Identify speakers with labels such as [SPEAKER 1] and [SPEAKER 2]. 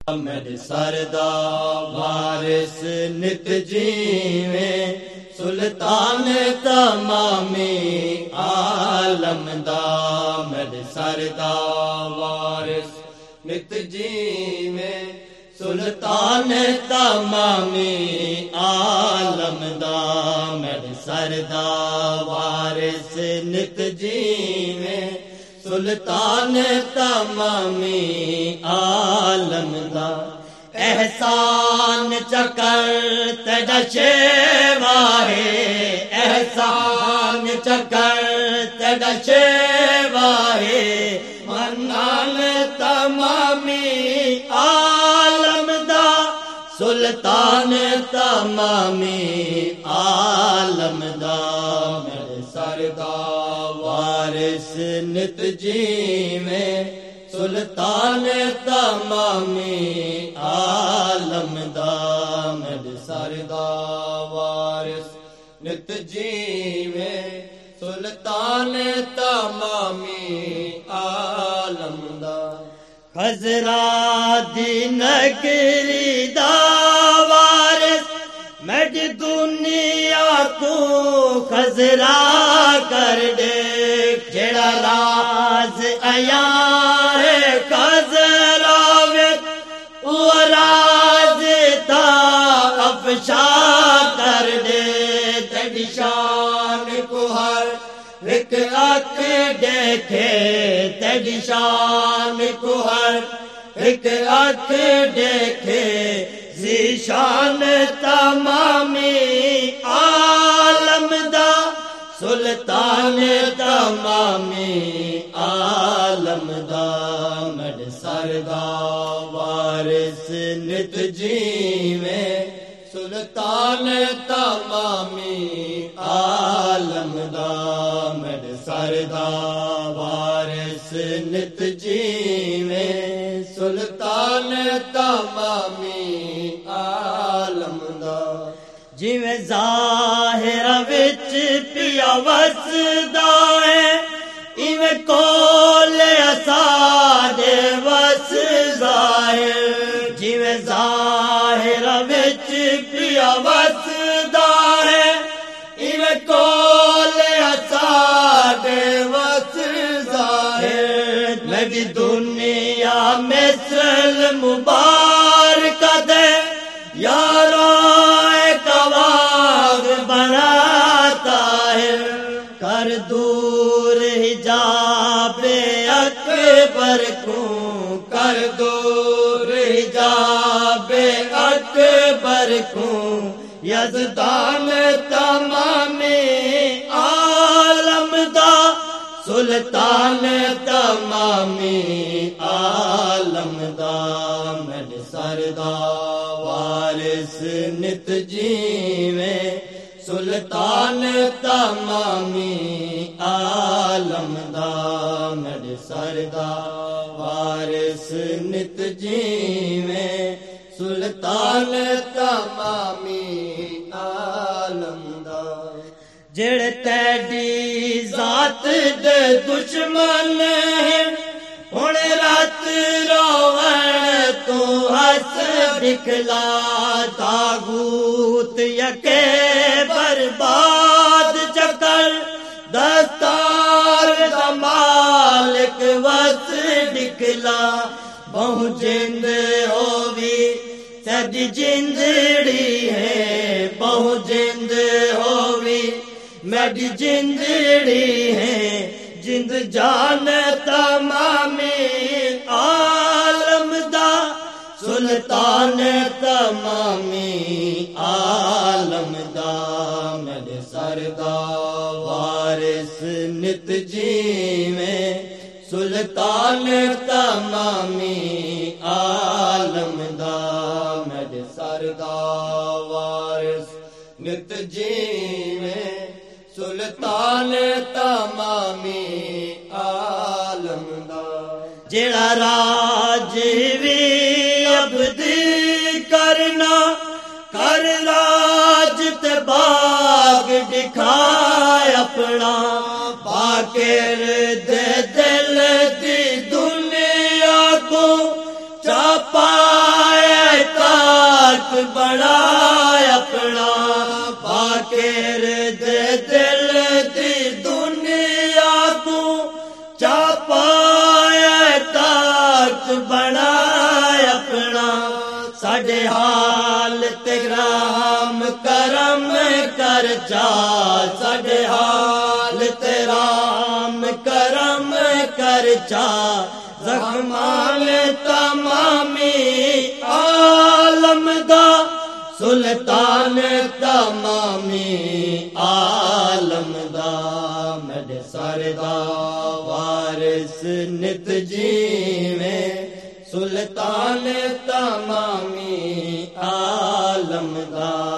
[SPEAKER 1] मेरे सरदा वारिस नित जीवे सुल्तान तमामी आलम दा। मेरे सरदा वारिस नित जीवे सुल्तान तमामी आलम दा। मेरे सरदा वारिस नित जीवे सुल्तान तमामी आलम दा। एहसान चकर तेरा शेवा है, एहसान चकर तेरा शेवा है, मन्नान तमामी आलम दा। सुल्तान तमामी आलम दा। मेरे सरदा वारिस नित जीवे सुल्तान तमामी आलम दा। मेरे सरदा वारिस नित जीवे सुल्तान तमामी आलम दा। खजरा दी नगरी दा वारिस मेरी दुनिया को खजरा कर दे। जेड़ा राज आया है खजरा विच वो राज ता अफशा कर दे। तेरी शान को हर एक आँख देखे, तेरी शान को हर एक आँख देखे, ज़ीशान तमामी आलम दा। सुल्तान तमामी आलम दा। मेरे सरदा वारिस नित जीवे सुल्तान तमामी आलम दा। मेरे सरदा वारिस नित जीवे सुल्तान तमामी आलम दा। जिवें ज़ाहिरा विच पिया वसदा है, इवें कोल असादे वसदा है। जिवें ज़ाहिरा विच पिया वसदा है, इवें कोल असादे वसदा है। मेरी दुनिया मिसल मुबारक दे यारो कवाग बनाता है। कर दूर हिजाबे अकबर को, कर दूर हिजाबे अकबर को, यज़दान तमामी आलम दा। सुल्तान तमामी आलम दा। मेरे सरदा वारिस नित जीवे सुल्तान तमामी आलम दा। मेरे सरदा वारिस नित जीवे सुल्तान तमामी आलम दा। जेड़े तेरी जात दे दुश्मन है, हुण रात रोवण तू हस दिखला। तागूत यके बर्बाद चकर, दस्तार दा मालिक वस दिखला। बहु जिंद होवी सदी जिंदड़ी है, बहु जिंद होवी मेरी जिंदड़ी है। जिंद जान तमामी आलम दा। सुल्तान तमामी आलम दा। मेरे सरदा वारिस नित जीवे सुल्तान तमामी आलम दा। मेरे सरदा वारिस नित जीवे सुल्तान तमामी आलम दा। जेड़ा राज भी अबदी करना, कर राज ते बाग दिखाए अपना। बाकिर दे दिल दी दुनिया को चापा बड़ा अपना फाकिर दे दिल दी दुनिया को चापाया ताक बड़ा अपना साडे हाल तेराम करम कर जा साडे हाल तेराम करम कर जा ज़ख़्मान तमामी आलम दा सुल्तान तमामी आलम दा मेरे सरदा वारिस नित जीवे सुल्तान तमामी आलम दा।